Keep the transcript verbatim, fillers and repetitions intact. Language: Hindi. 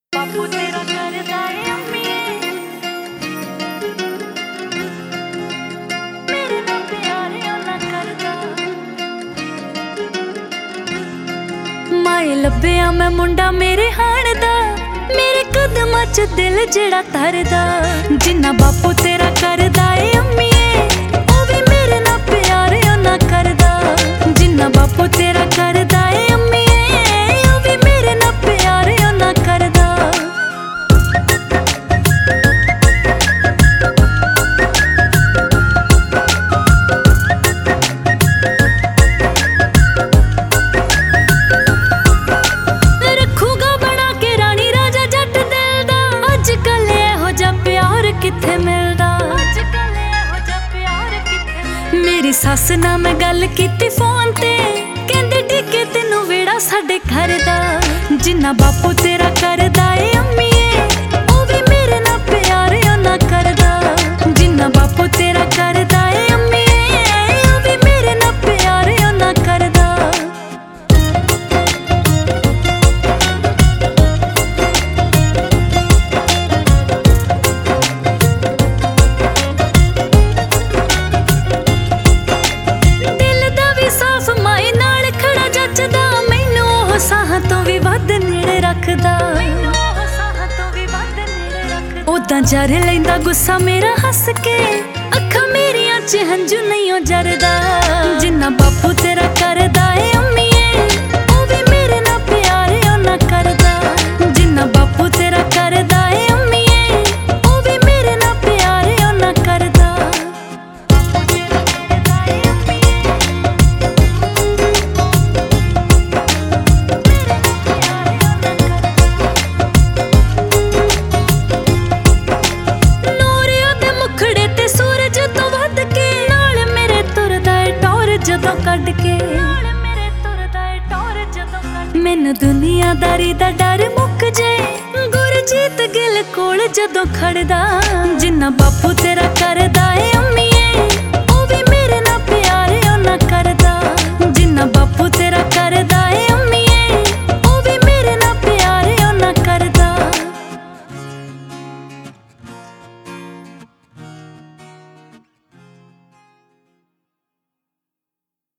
बापू तेरा करदा ए अम्मीए मेरे नाल प्यार ना करदा। माए लब्बिया मैं मुंडा मेरे हाण दा, मेरे कदमां च दिल जेड़ा धरदा। जिन्ना बापू तेरा करदा ए अम्मीए ओ भी मेरे नाल प्यार ना करदा। जिन्ना बापू तेरा करदा ए अम्मीए ओ भी मेरे नाल प्यार ना करदा। मेरी सस ना मैं गल कीती फोन ते, कहंदे डिगे तेनू वेड़ा साडे घर दा। जिन्ना बापू तेरा करदा ए अम्मीए ओ भी मेरे नाल प्यार ना करदा। जिन्ना बापू तेरा करदा ए अम्मीए ओ भी मेरे नाल प्यार ना करदा। उदां जर लैंदा गुस्सा मेरा हस के, अखां मेरियां च हंजू नहीं जरदा। जिन्ना बापू तेरा करदा ए अम्मीए ओ भी मेरे नाल प्यार ना करदा। जिन्ना बापू तेरा करदा ए अम्मीए ओ भी मेरे नाल प्यार ना करदा। मैनू दुनियादारी दा डर मुक जाए, गुरजीत गिल कोल जदों खड़दा। जिन्ना बापू ते